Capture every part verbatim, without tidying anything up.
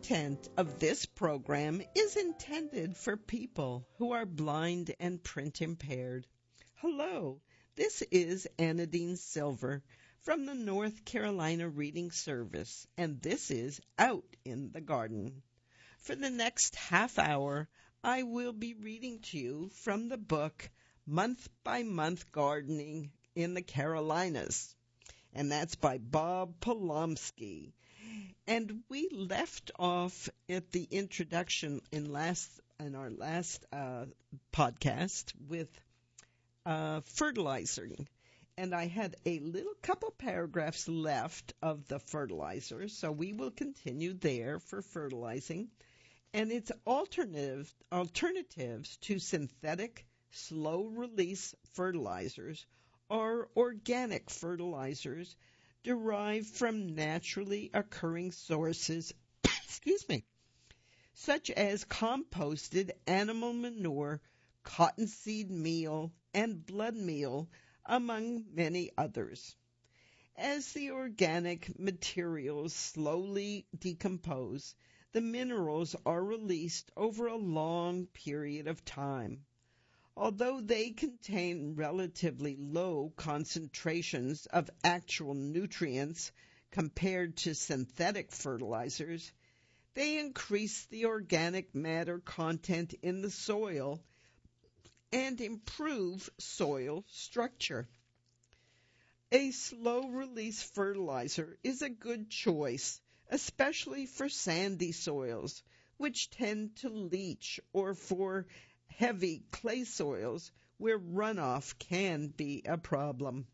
content of this program is intended for people who are blind and print impaired. Hello, this is Anadine Silver from the North Carolina Reading Service, and this is Out in the Garden. For the next half hour, I will be reading to you from the book Month by Month Gardening in the Carolinas, and that's by Bob Polomsky. And we left off at the introduction in last in our last uh, podcast with uh, fertilizing. And I had a little couple paragraphs left of the fertilizer, so we will continue there for fertilizing. And it's alternative, alternatives to synthetic, slow-release fertilizers or organic fertilizers derived from naturally occurring sources, excuse me, such as composted animal manure, cottonseed meal, and blood meal, among many others. As the organic materials slowly decompose, the minerals are released over a long period of time. Although they contain relatively low concentrations of actual nutrients compared to synthetic fertilizers, they increase the organic matter content in the soil and improve soil structure. A slow-release fertilizer is a good choice, especially for sandy soils, which tend to leach, or for heavy clay soils where runoff can be a problem.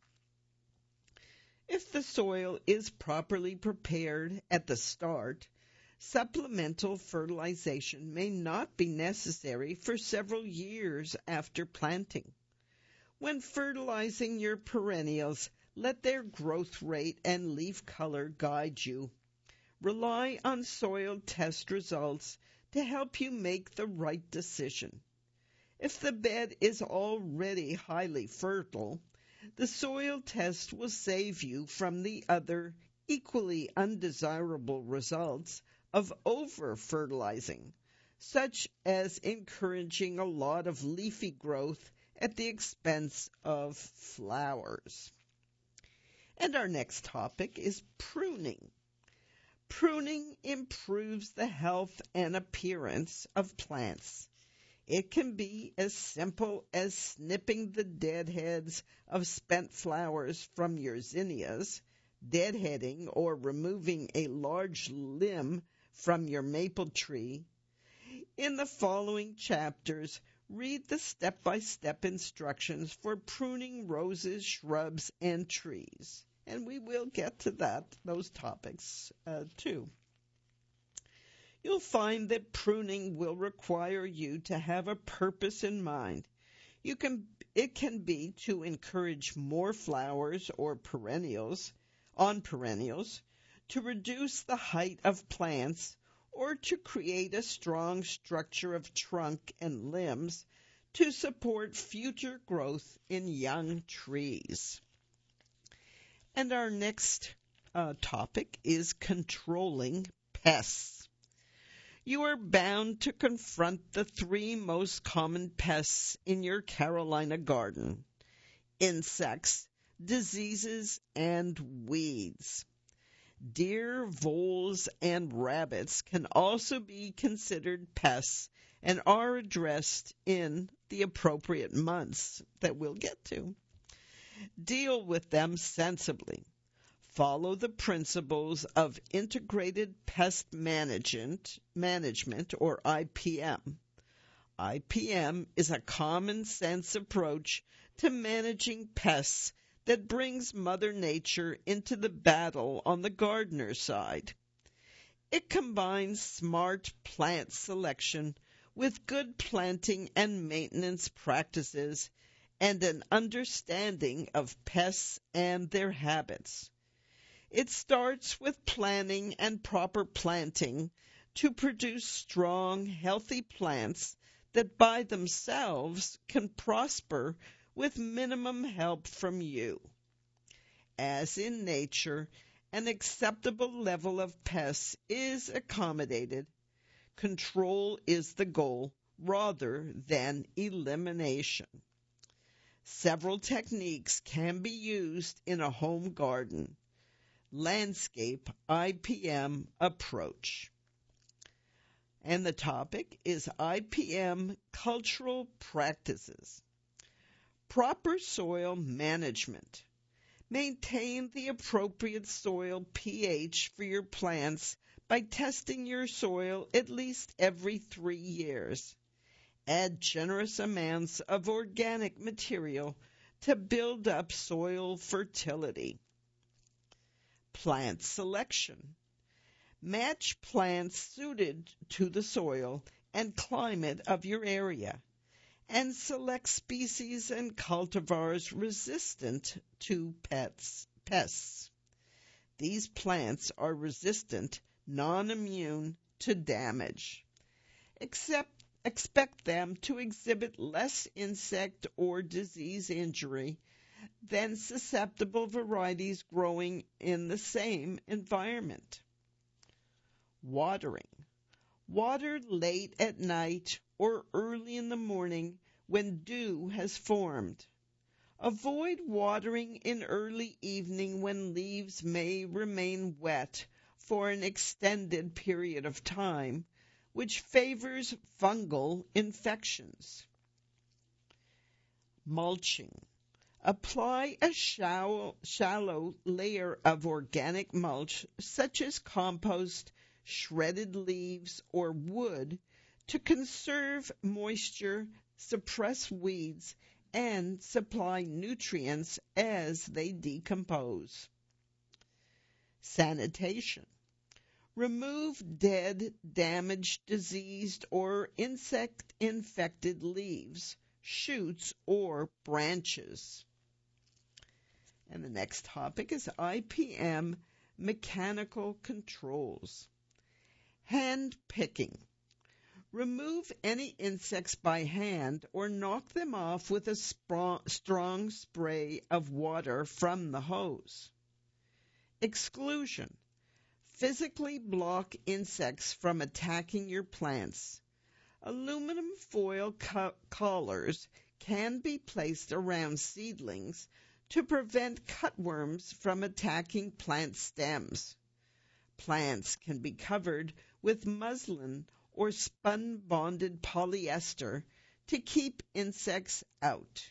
If the soil is properly prepared at the start, supplemental fertilization may not be necessary for several years after planting. When fertilizing your perennials, let their growth rate and leaf color guide you. Rely on soil test results to help you make the right decision. If the bed is already highly fertile, the soil test will save you from the other equally undesirable results of over-fertilizing, such as encouraging a lot of leafy growth at the expense of flowers. And our next topic is pruning. Pruning improves the health and appearance of plants. It can be as simple as snipping the deadheads of spent flowers from your zinnias, deadheading or removing a large limb from your maple tree. In the following chapters, read the step-by-step instructions for pruning roses, shrubs, and trees. And we will get to that, those topics, uh, too. You'll find that pruning will require you to have a purpose in mind. You can, it can be to encourage more flowers or perennials, on perennials, to reduce the height of plants, or to create a strong structure of trunk and limbs to support future growth in young trees. And our next uh, topic is controlling pests. You are bound to confront the three most common pests in your Carolina garden: insects, diseases, and weeds. Deer, voles, and rabbits can also be considered pests and are addressed in the appropriate months that we'll get to. Deal with them sensibly. Follow the principles of Integrated Pest Management, Management or I P M. I P M is a common-sense approach to managing pests that brings Mother Nature into the battle on the gardener's side. It combines smart plant selection with good planting and maintenance practices and an understanding of pests and their habits. It starts with planning and proper planting to produce strong, healthy plants that by themselves can prosper with minimum help from you. As in nature, an acceptable level of pests is accommodated. Control is the goal rather than elimination. Several techniques can be used in a home garden. Landscape I P M approach. And the topic is I P M cultural practices. Proper soil management. Maintain the appropriate soil pH for your plants by testing your soil at least every three years. Add generous amounts of organic material to build up soil fertility. Plant selection. Match plants suited to the soil and climate of your area, and select species and cultivars resistant to pets, pests. These plants are resistant, non-immune to damage. Except, expect them to exhibit less insect or disease injury than susceptible varieties growing in the same environment. Watering. Water late at night or early in the morning when dew has formed. Avoid watering in early evening when leaves may remain wet for an extended period of time, which favors fungal infections. Mulching. Apply a shallow, shallow layer of organic mulch, such as compost, shredded leaves, or wood, to conserve moisture, suppress weeds, and supply nutrients as they decompose. Sanitation. Remove dead, damaged, diseased, or insect-infected leaves, shoots, or branches. And the next topic is I P M mechanical controls. Hand picking. Remove any insects by hand or knock them off with a sp- strong spray of water from the hose. Exclusion. Physically block insects from attacking your plants. Aluminum foil co- collars can be placed around seedlings to prevent cutworms from attacking plant stems. Plants can be covered with muslin or spun-bonded polyester to keep insects out.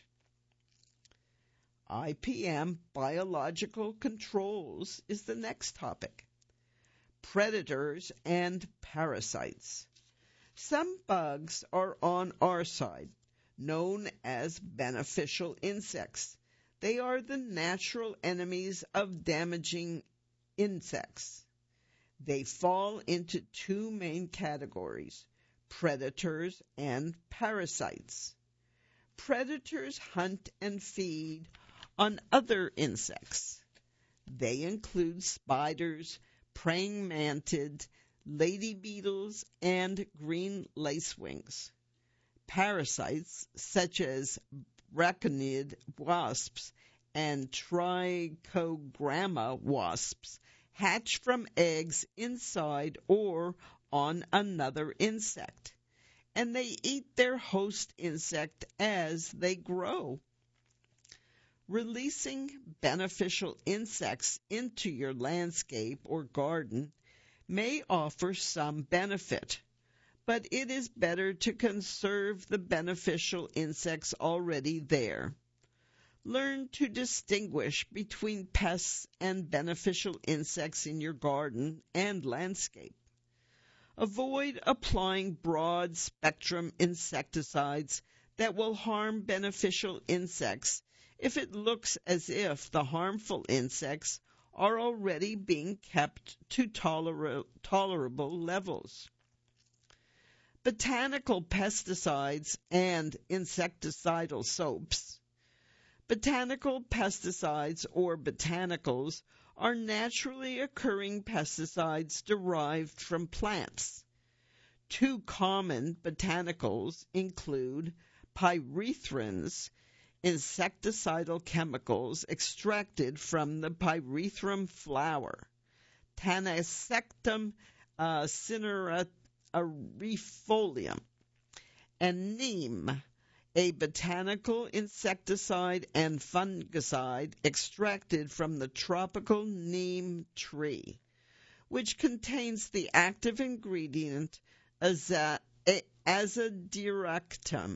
I P M biological controls is the next topic. Predators and parasites. Some bugs are on our side, known as beneficial insects. They are the natural enemies of damaging insects. They fall into two main categories, predators and parasites. Predators hunt and feed on other insects. They include spiders, praying mantids, lady beetles, and green lacewings. Parasites such as braconid wasps and trichogramma wasps hatch from eggs inside or on another insect, and they eat their host insect as they grow. Releasing beneficial insects into your landscape or garden may offer some benefit, but it is better to conserve the beneficial insects already there. Learn to distinguish between pests and beneficial insects in your garden and landscape. Avoid applying broad-spectrum insecticides that will harm beneficial insects if it looks as if the harmful insects are already being kept to toler- tolerable levels. Botanical pesticides and insecticidal soaps. Botanical pesticides, or botanicals, are naturally occurring pesticides derived from plants. Two common botanicals include pyrethrins, insecticidal chemicals extracted from the pyrethrum flower, Tanassectum uh, cinereifolium, and neem, a botanical insecticide and fungicide extracted from the tropical neem tree, which contains the active ingredient aza- azadirachtin.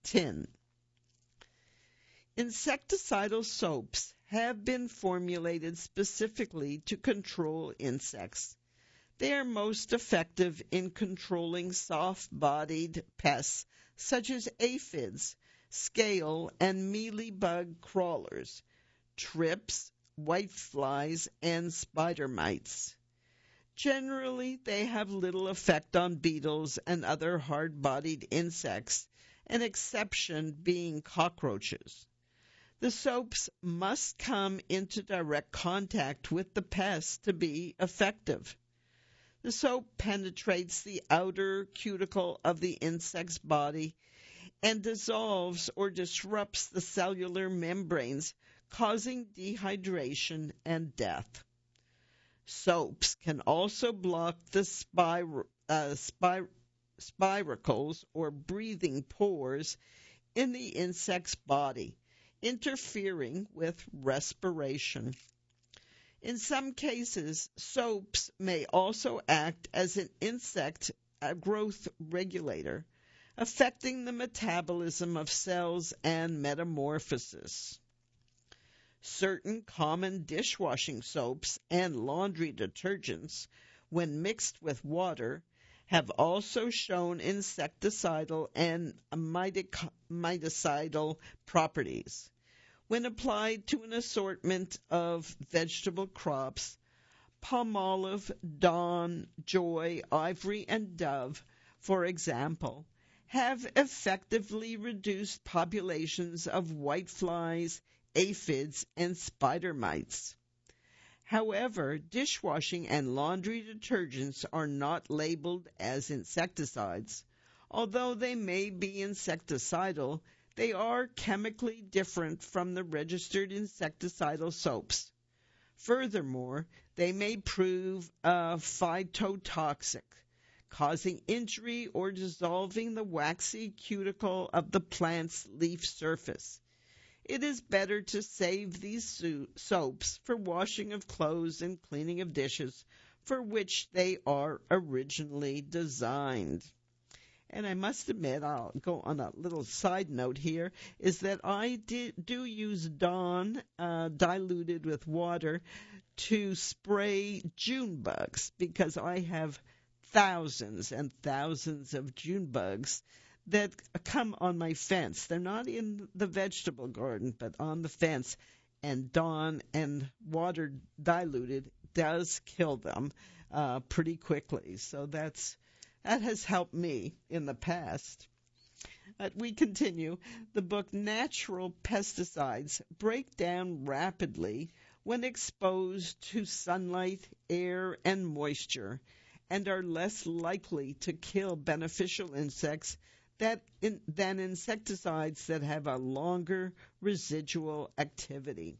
Insecticidal soaps have been formulated specifically to control insects. They are most effective in controlling soft-bodied pests such as aphids, scale and mealybug crawlers, trips, whiteflies, and spider mites. Generally, they have little effect on beetles and other hard-bodied insects, an exception being cockroaches. The soaps must come into direct contact with the pest to be effective. The soap penetrates the outer cuticle of the insect's body and dissolves or disrupts the cellular membranes, causing dehydration and death. Soaps can also block the spir- uh, spir- spiracles or breathing pores in the insect's body, interfering with respiration. In some cases, soaps may also act as an insect growth regulator, affecting the metabolism of cells and metamorphosis. Certain common dishwashing soaps and laundry detergents, when mixed with water, have also shown insecticidal and micidal properties. When applied to an assortment of vegetable crops, Palmolive, Dawn, Joy, Ivory, and Dove, for example, have effectively reduced populations of whiteflies, aphids, and spider mites. However, dishwashing and laundry detergents are not labeled as insecticides. Although they may be insecticidal, they are chemically different from the registered insecticidal soaps. Furthermore, they may prove uh, phytotoxic, causing injury or dissolving the waxy cuticle of the plant's leaf surface. It is better to save these so- soaps for washing of clothes and cleaning of dishes, for which they are originally designed. And I must admit, I'll go on a little side note here, is that I did, do use Dawn uh, diluted with water to spray June bugs, because I have thousands and thousands of June bugs that come on my fence. They're not in the vegetable garden, but on the fence. And Dawn and water diluted does kill them uh, pretty quickly. So that's that has helped me in the past. Uh, we continue. The book Natural Pesticides break down rapidly when exposed to sunlight, air, and moisture, and are less likely to kill beneficial insects that in, than insecticides that have a longer residual activity.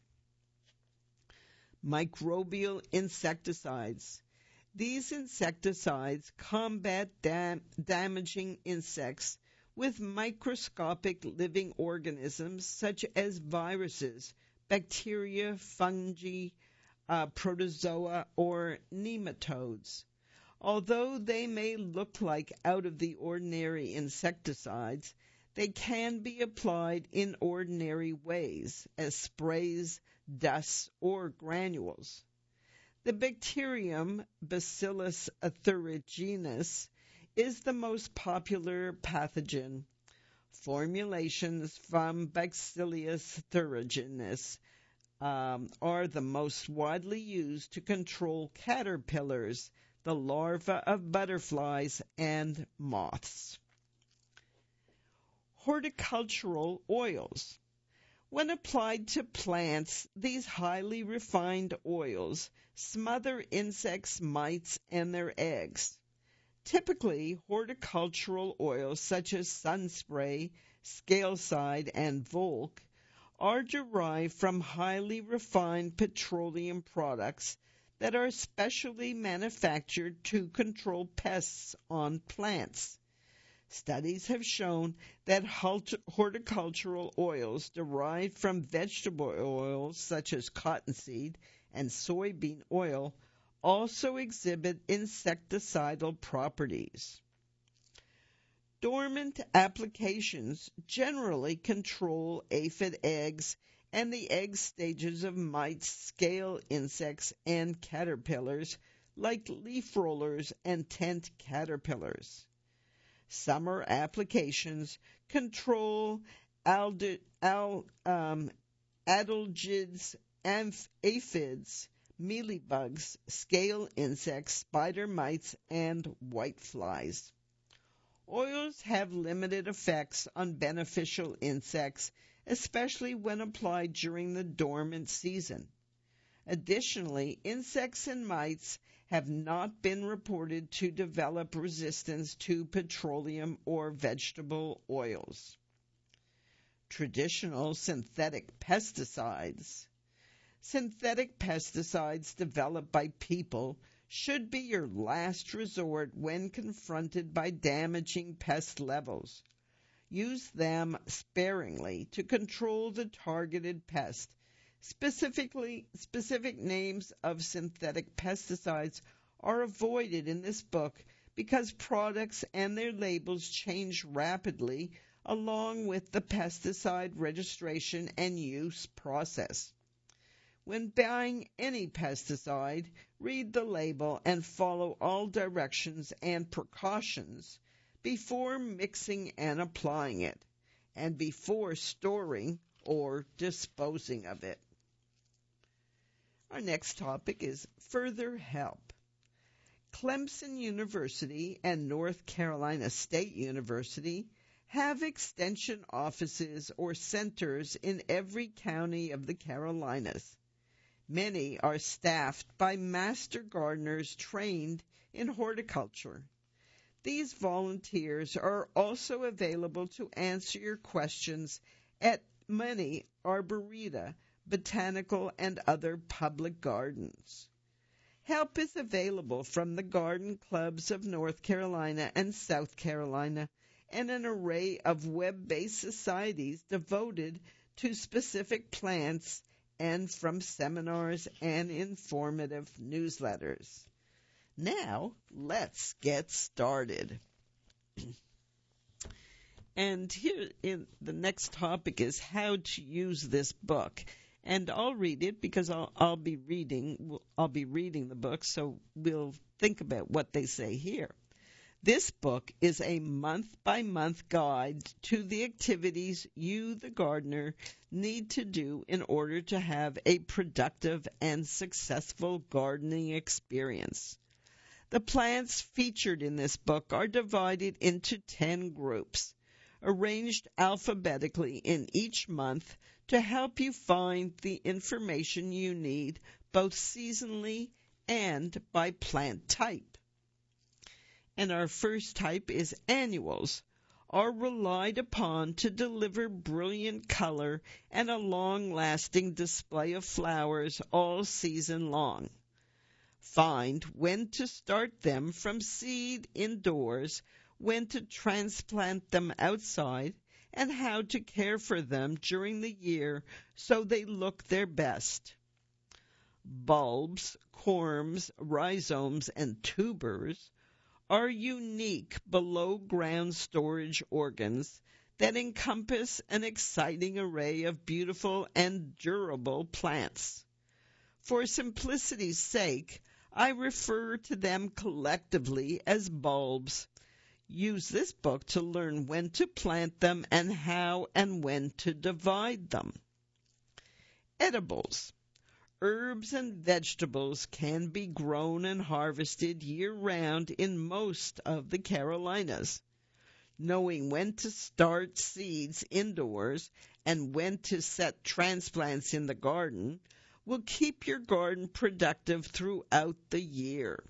Microbial insecticides. These insecticides combat dam- damaging insects with microscopic living organisms such as viruses, bacteria, fungi, uh, protozoa, or nematodes. Although they may look like out-of-the-ordinary insecticides, they can be applied in ordinary ways, as sprays, dusts, or granules. The bacterium Bacillus aethugenosus is the most popular pathogen. Formulations from Bacillus aethugenosus um, are the most widely used to control caterpillars, the larvae of butterflies, and moths. Horticultural oils. When applied to plants, these highly refined oils smother insects, mites, and their eggs. Typically, horticultural oils such as Sunspray, Scaleside, and Volk are derived from highly refined petroleum products that are specially manufactured to control pests on plants. Studies have shown that horticultural oils derived from vegetable oils such as cottonseed and soybean oil also exhibit insecticidal properties. Dormant applications generally control aphid eggs and the egg stages of mites, scale insects, and caterpillars like leaf rollers and tent caterpillars. Summer applications control aldi, al, um, adelgids, amph, aphids, mealybugs, scale insects, spider mites, and whiteflies. Oils have limited effects on beneficial insects, especially when applied during the dormant season. Additionally, insects and mites have not been reported to develop resistance to petroleum or vegetable oils. Traditional synthetic pesticides. Synthetic pesticides developed by people should be your last resort when confronted by damaging pest levels. Use them sparingly to control the targeted pest. Specifically, specific names of synthetic pesticides are avoided in this book because products and their labels change rapidly along with the pesticide registration and use process. When buying any pesticide, read the label and follow all directions and precautions before mixing and applying it, and before storing or disposing of it. Our next topic is further help. Clemson University and North Carolina State University have extension offices or centers in every county of the Carolinas. Many are staffed by master gardeners trained in horticulture. These volunteers are also available to answer your questions at many arboreta, botanical, and other public gardens. Help is available from the garden clubs of North Carolina and South Carolina and an array of web-based societies devoted to specific plants and from seminars and informative newsletters. Now, let's get started. And here in the next topic is how to use this book. And I'll read it because I'll, I'll be reading I'll be reading the book, so we'll think about what they say here. This book is a month-by-month guide to the activities you, the gardener, need to do in order to have a productive and successful gardening experience. The plants featured in this book are divided into ten groups, arranged alphabetically in each month to help you find the information you need both seasonally and by plant type. And our first type is annuals, are relied upon to deliver brilliant color and a long-lasting display of flowers all season long. Find when to start them from seed indoors, when to transplant them outside, and how to care for them during the year so they look their best. Bulbs, corms, rhizomes, and tubers are unique below-ground storage organs that encompass an exciting array of beautiful and durable plants. For simplicity's sake, I refer to them collectively as bulbs. Use this book to learn when to plant them and how and when to divide them. Edibles. Herbs and vegetables can be grown and harvested year-round in most of the Carolinas. Knowing when to start seeds indoors and when to set transplants in the garden will keep your garden productive throughout the year.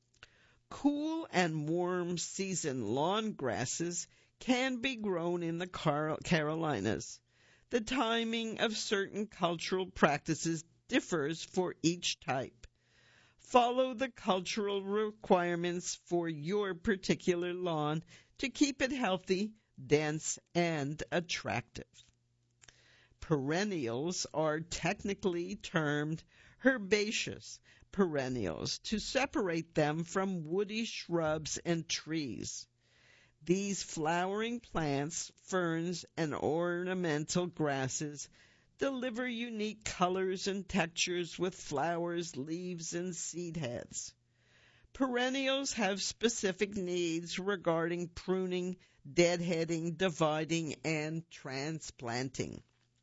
Cool and warm season lawn grasses can be grown in the Car- Carolinas. The timing of certain cultural practices differs for each type. Follow the cultural requirements for your particular lawn to keep it healthy, dense, and attractive. Perennials are technically termed herbaceous perennials to separate them from woody shrubs and trees. These flowering plants, ferns, and ornamental grasses deliver unique colors and textures with flowers, leaves, and seed heads. Perennials have specific needs regarding pruning, deadheading, dividing, and transplanting.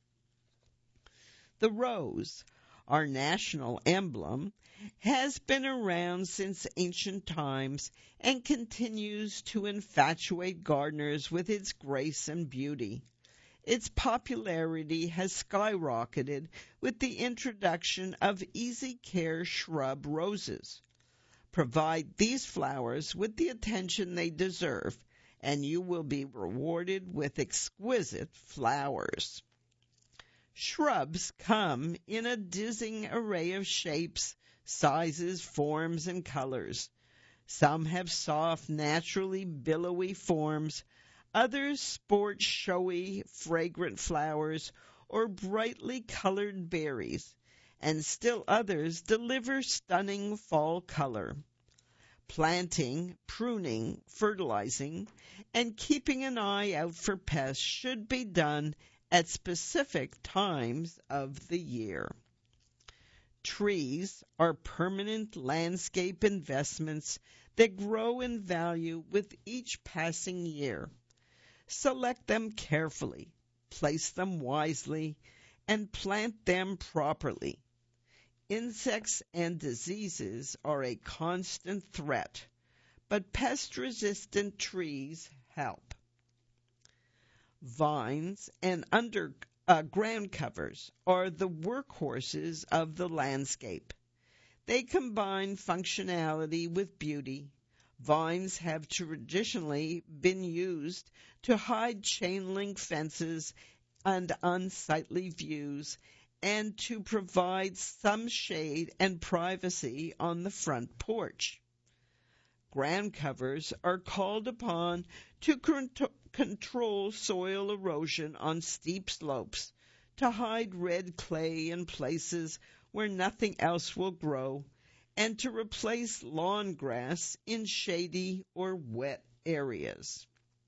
The rose, our national emblem, has been around since ancient times and continues to infatuate gardeners with its grace and beauty. Its popularity has skyrocketed with the introduction of easy care shrub roses. Provide these flowers with the attention they deserve, and you will be rewarded with exquisite flowers. Shrubs come in a dizzying array of shapes, sizes, forms, and colors. Some have soft, naturally billowy forms. Others sport showy, fragrant flowers or brightly colored berries, and still others deliver stunning fall color. Planting, pruning, fertilizing, and keeping an eye out for pests should be done at specific times of the year. Trees are permanent landscape investments that grow in value with each passing year. Select them carefully, place them wisely, and plant them properly. Insects and diseases are a constant threat, but pest-resistant trees help. Vines and under uh, ground covers are the workhorses of the landscape. They combine functionality with beauty. Vines have traditionally been used to hide chain-link fences and unsightly views and to provide some shade and privacy on the front porch. Ground covers are called upon to control soil erosion on steep slopes, to hide red clay in places where nothing else will grow, and to replace lawn grass in shady or wet areas.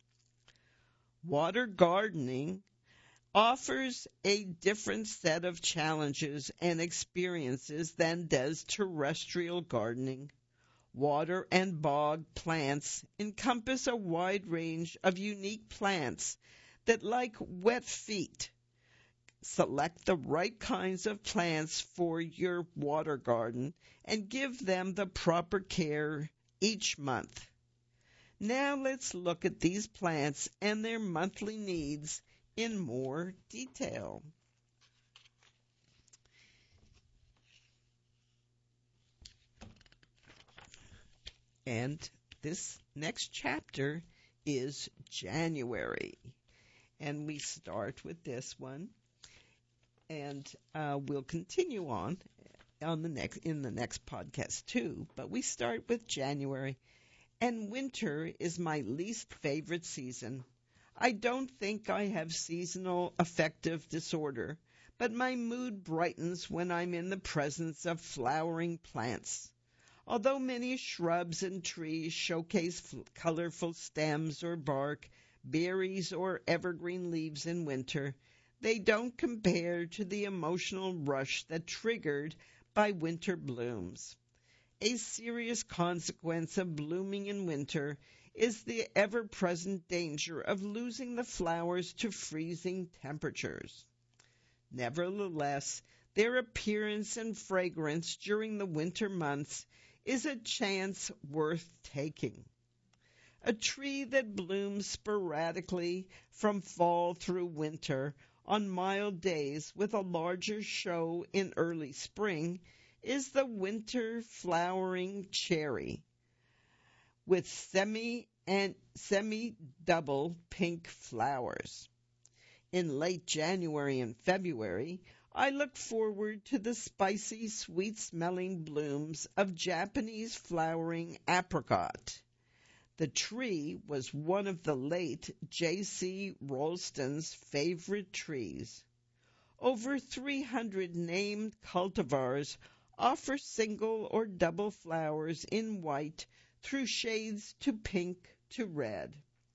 Water gardening offers a different set of challenges and experiences than does terrestrial gardening. Water and bog plants encompass a wide range of unique plants that, like wet feet, select the right kinds of plants for your water garden and give them the proper care each month. Now let's look at these plants and their monthly needs in more detail. And this next chapter is January. And we start with this one. And uh, we'll continue on on the next in the next podcast too. But we start with January. And winter is my least favorite season. I don't think I have seasonal affective disorder, but my mood brightens when I'm in the presence of flowering plants. Although many shrubs and trees showcase f- colorful stems or bark, berries or evergreen leaves in winter, they don't compare to the emotional rush that triggered by winter blooms. A serious consequence of blooming in winter is the ever-present danger of losing the flowers to freezing temperatures. Nevertheless, their appearance and fragrance during the winter months is a chance worth taking. A tree that blooms sporadically from fall through winter on mild days with a larger show in early spring is the winter flowering cherry with semi and semi-double pink flowers. In late January and February, I look forward to the spicy, sweet-smelling blooms of Japanese flowering apricot. The tree was one of the late J C Ralston's favorite trees. Over three hundred named cultivars offer single or double flowers in white through shades to pink to red.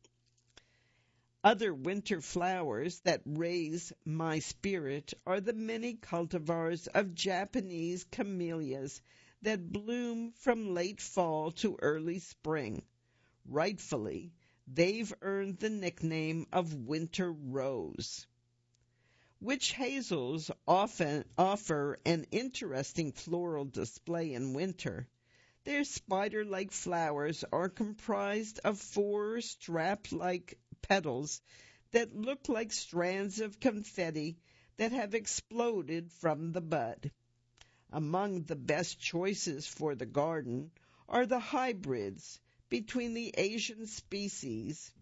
Other winter flowers that raise my spirit are the many cultivars of Japanese camellias that bloom from late fall to early spring. Rightfully, they've earned the nickname of winter rose. Witch hazels often offer an interesting floral display in winter. Their spider-like flowers are comprised of four strap-like petals that look like strands of confetti that have exploded from the bud. Among the best choices for the garden are the hybrids between the Asian species.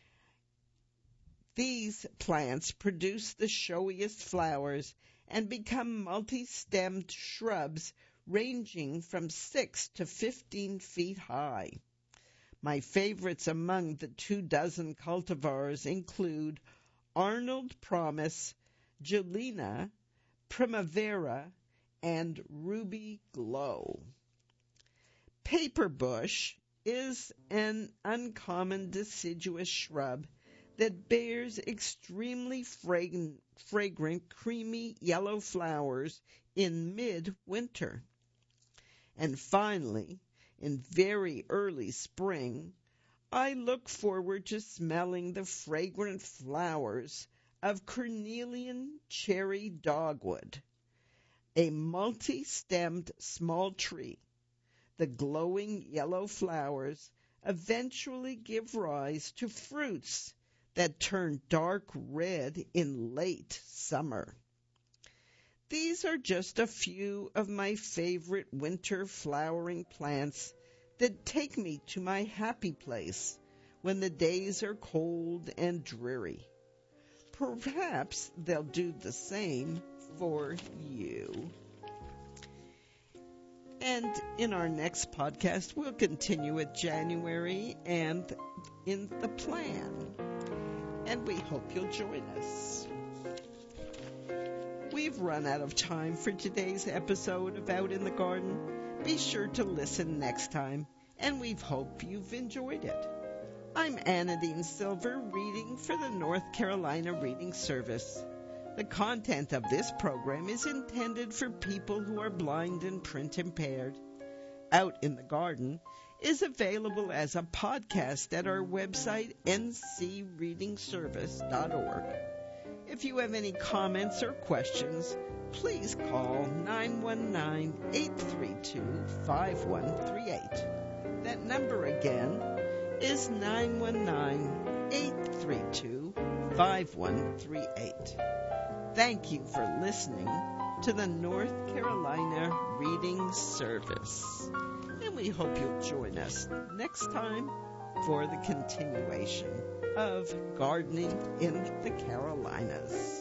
These plants produce the showiest flowers and become multi-stemmed shrubs ranging from six to fifteen feet high. My favorites among the two dozen cultivars include Arnold Promise, Gelina, Primavera, and Ruby Glow. Paperbush is an uncommon deciduous shrub that bears extremely fragrant, fragrant, creamy yellow flowers in mid-winter. And finally, in very early spring, I look forward to smelling the fragrant flowers of cornelian cherry dogwood, a multi-stemmed small tree. The glowing yellow flowers eventually give rise to fruits that turn dark red in late summer. These are just a few of my favorite winter flowering plants that take me to my happy place when the days are cold and dreary. Perhaps they'll do the same for you. And in our next podcast, we'll continue with January and in the plan. And we hope you'll join us. We've run out of time for today's episode of Out in the Garden. Be sure to listen next time, and we hope you've enjoyed it. I'm Anadine Silver, reading for the North Carolina Reading Service. The content of this program is intended for people who are blind and print impaired. Out in the Garden is available as a podcast at our website, n c reading service dot org. If you have any comments or questions, please call nine one nine, eight three two, five one three eight. That number again is nine one nine, eight three two, five one three eight. Thank you for listening to the North Carolina Reading Service. And we hope you'll join us next time for the continuation of Gardening in the Carolinas.